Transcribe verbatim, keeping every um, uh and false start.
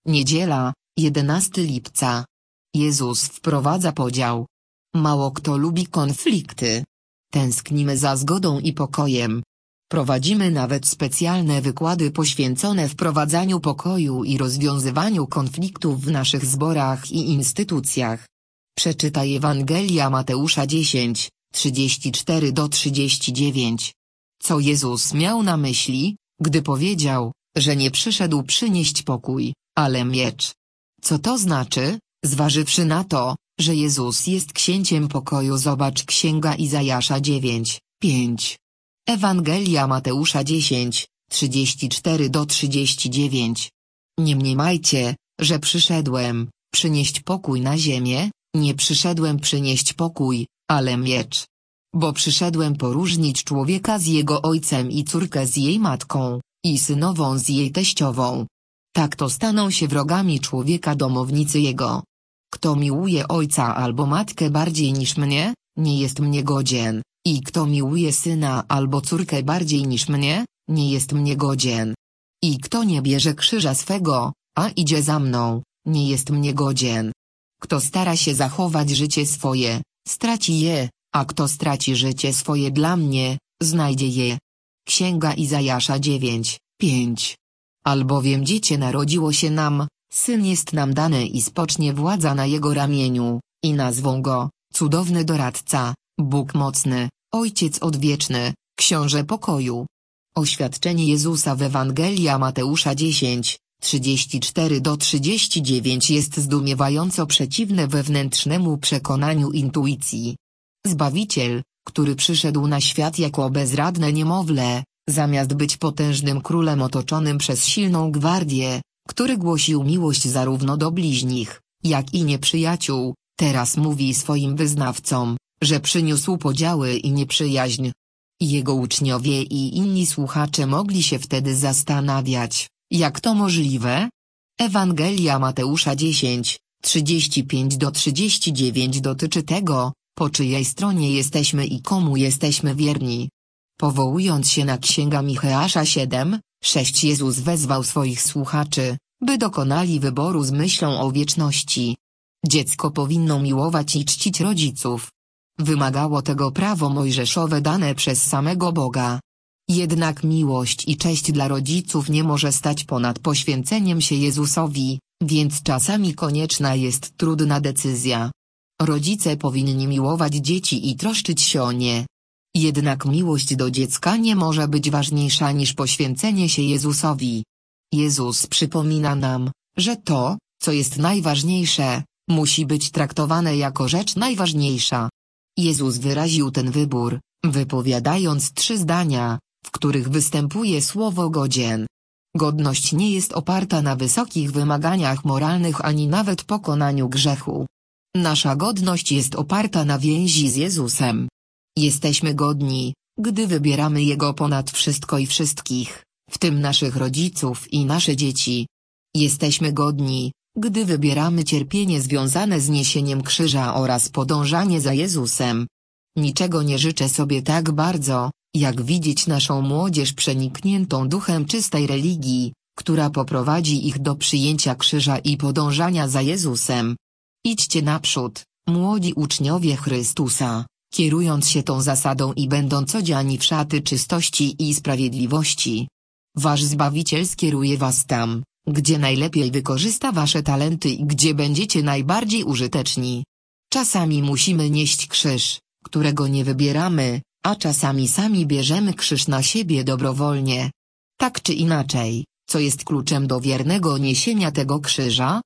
Niedziela, jedenastego lipca. Jezus wprowadza podział. Mało kto lubi konflikty. Tęsknimy za zgodą i pokojem. Prowadzimy nawet specjalne wykłady poświęcone wprowadzaniu pokoju i rozwiązywaniu konfliktów w naszych zborach i instytucjach. Przeczytaj Ewangelia Mateusza dziesięć, trzydzieści cztery do trzydziestu dziewięciu. Co Jezus miał na myśli, gdy powiedział, że nie przyszedł przynieść pokój, ale miecz? Co to znaczy, zważywszy na to, że Jezus jest księciem pokoju? Zobacz Księga Izajasza dziewięć, pięć. Ewangelia Mateusza dziesięć, trzydzieści cztery do trzydziestu dziewięciu. Nie mniemajcie, że przyszedłem przynieść pokój na ziemię, nie przyszedłem przynieść pokój, ale miecz. Bo przyszedłem poróżnić człowieka z jego ojcem i córkę z jej matką, i synową z jej teściową. Tak to staną się wrogami człowieka domownicy jego. Kto miłuje ojca albo matkę bardziej niż mnie, nie jest mnie godzien, i kto miłuje syna albo córkę bardziej niż mnie, nie jest mnie godzien. I kto nie bierze krzyża swego, a idzie za mną, nie jest mnie godzien. Kto stara się zachować życie swoje, straci je, a kto straci życie swoje dla mnie, znajdzie je. Księga Izajasza dziewięć, pięć. Albowiem dziecię narodziło się nam, syn jest nam dany i spocznie władza na jego ramieniu, i nazwą go, cudowny doradca, Bóg mocny, Ojciec odwieczny, Książę pokoju. Oświadczenie Jezusa w Ewangelia Mateusza dziesięć, trzydzieści cztery do trzydziestu dziewięciu jest zdumiewająco przeciwne wewnętrznemu przekonaniu intuicji. Zbawiciel, który przyszedł na świat jako bezradne niemowlę, zamiast być potężnym królem otoczonym przez silną gwardię, który głosił miłość zarówno do bliźnich, jak i nieprzyjaciół, teraz mówi swoim wyznawcom, że przyniósł podziały i nieprzyjaźń. Jego uczniowie i inni słuchacze mogli się wtedy zastanawiać, jak to możliwe? Ewangelia Mateusza dziesięć, trzydzieści pięć do trzydziestu dziewięciu dotyczy tego, po czyjej stronie jesteśmy i komu jesteśmy wierni. Powołując się na Księgę Micheasza siedem, sześć, Jezus wezwał swoich słuchaczy, by dokonali wyboru z myślą o wieczności. Dziecko powinno miłować i czcić rodziców. Wymagało tego prawo mojżeszowe dane przez samego Boga. Jednak miłość i cześć dla rodziców nie może stać ponad poświęceniem się Jezusowi, więc czasami konieczna jest trudna decyzja. Rodzice powinni miłować dzieci i troszczyć się o nie. Jednak miłość do dziecka nie może być ważniejsza niż poświęcenie się Jezusowi. Jezus przypomina nam, że to, co jest najważniejsze, musi być traktowane jako rzecz najważniejsza. Jezus wyraził ten wybór, wypowiadając trzy zdania, w których występuje słowo godzien. Godność nie jest oparta na wysokich wymaganiach moralnych ani nawet pokonaniu grzechu. Nasza godność jest oparta na więzi z Jezusem. Jesteśmy godni, gdy wybieramy Jego ponad wszystko i wszystkich, w tym naszych rodziców i nasze dzieci. Jesteśmy godni, gdy wybieramy cierpienie związane z niesieniem krzyża oraz podążanie za Jezusem. Niczego nie życzę sobie tak bardzo, jak widzieć naszą młodzież przenikniętą duchem czystej religii, która poprowadzi ich do przyjęcia krzyża i podążania za Jezusem. Idźcie naprzód, młodzi uczniowie Chrystusa, kierując się tą zasadą i będąc odziani w szaty czystości i sprawiedliwości. Wasz Zbawiciel skieruje was tam, gdzie najlepiej wykorzysta wasze talenty i gdzie będziecie najbardziej użyteczni. Czasami musimy nieść krzyż, którego nie wybieramy, a czasami sami bierzemy krzyż na siebie dobrowolnie. Tak czy inaczej, co jest kluczem do wiernego niesienia tego krzyża?